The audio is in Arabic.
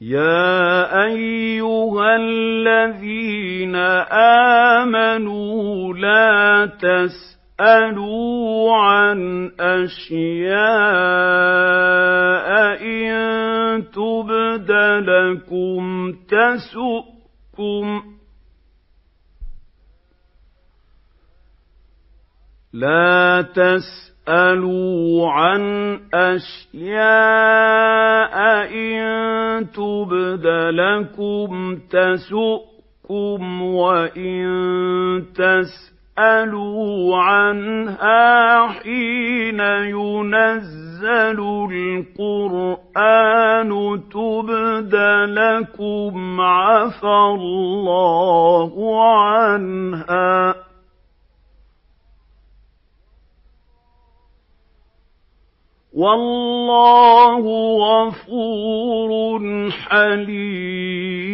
يَا أَيُّهَا الَّذِينَ آمَنُوا لَا تَسْأَلُوا عَنْ أَشْيَاءَ إِن تُبْدَ لَكُمْ تَسُؤْكُمْ وَإِن تَسْأَلُوا عَنْهَا حِينَ يُنَزَّلُ الْقُرْآنُ تُبْدَ لَكُمْ عَفَا اللَّهُ عَنْهَا ۗ وَاللَّهُ غَفُورٌ حَلِيمٌ.